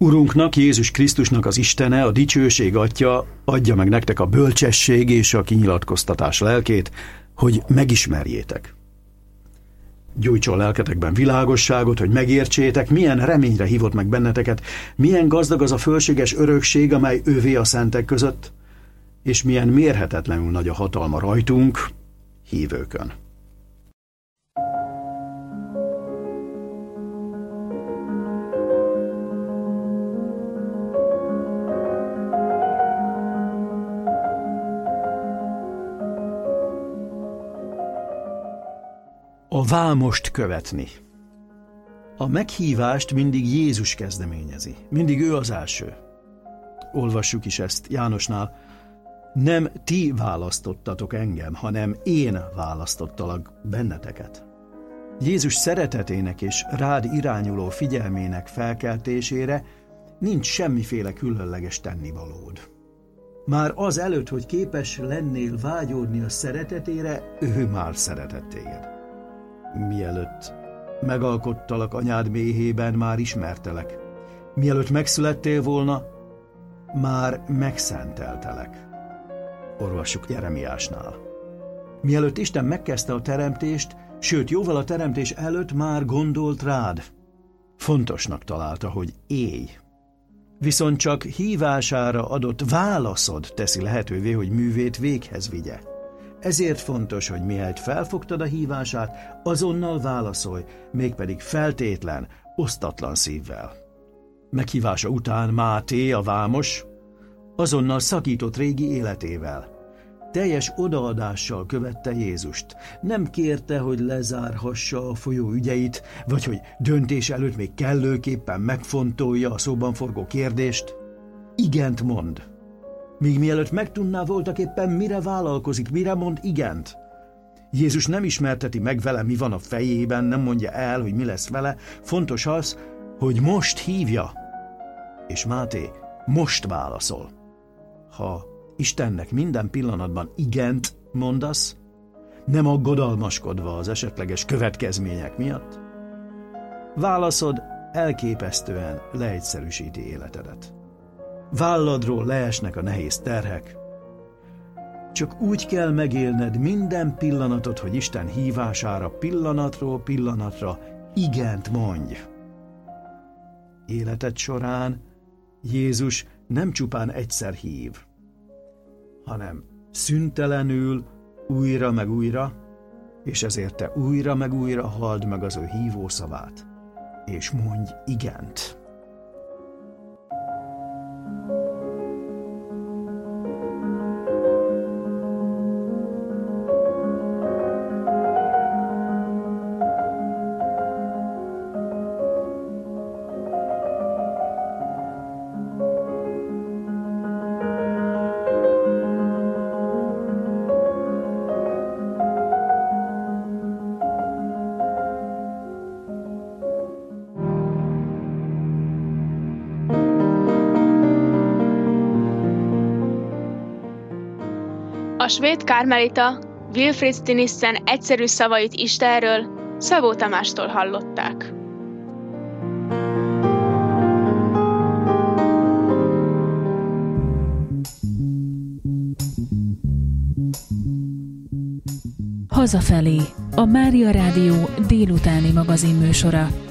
Urunknak, Jézus Krisztusnak az Istene, a dicsőség Atya adja meg nektek a bölcsesség és a kinyilatkoztatás lelkét, hogy megismerjétek. Gyújtson lelketekben világosságot, hogy megértsétek, milyen reményre hívott meg benneteket, milyen gazdag az a fölséges örökség, amely ővé a szentek között, és milyen mérhetetlenül nagy a hatalma rajtunk, hívőkön. A vámost követni. A meghívást mindig Jézus kezdeményezi. Mindig ő az első. Olvassuk is ezt Jánosnál. Nem ti választottatok engem, hanem én választottalak benneteket. Jézus szeretetének és rád irányuló figyelmének felkeltésére nincs semmiféle különleges tennivalód. Már az előtt, hogy képes lennél vágyódni a szeretetére, ő már szeretett téged. Mielőtt megalkottalak anyád méhében, már ismertelek. Mielőtt megszülettél volna, már megszenteltelek. Olvassuk Jeremiásnál. Mielőtt Isten megkezdte a teremtést, sőt, jóval a teremtés előtt már gondolt rád. Fontosnak találta, hogy élj. Viszont csak hívására adott válaszod teszi lehetővé, hogy művét véghez vigye. Ezért fontos, hogy mihelyt felfogtad a hívását, azonnal válaszolj, mégpedig feltétlen, osztatlan szívvel. Meghívása után Máté, a vámos, azonnal szakított régi életével. Teljes odaadással követte Jézust. Nem kérte, hogy lezárhassa a folyó ügyeit, vagy hogy döntés előtt még kellőképpen megfontolja a szóban forgó kérdést. Igent mond. Míg mielőtt megtudná voltaképpen, mire vállalkozik, mire mond igent. Jézus nem ismerteti meg vele, mi van a fejében, nem mondja el, hogy mi lesz vele. Fontos az, hogy most hívja. És Máté most válaszol. Ha Istennek minden pillanatban igent mondasz, nem aggodalmaskodva az esetleges következmények miatt, válaszod elképesztően leegyszerűsíti életedet. Válladról leesnek a nehéz terhek. Csak úgy kell megélned minden pillanatot, hogy Isten hívására pillanatról pillanatra igent mondj. Életed során Jézus nem csupán egyszer hív, hanem szüntelenül újra meg újra, és ezért te újra meg újra halld meg az ő hívó szavát, és mondj igent. A svéd kármelita Wilfrid Stinissen egyszerű szavait Istenről Szabó Tamástól hallották. Hazafelé, a Mária Rádió délutáni magazinműsora.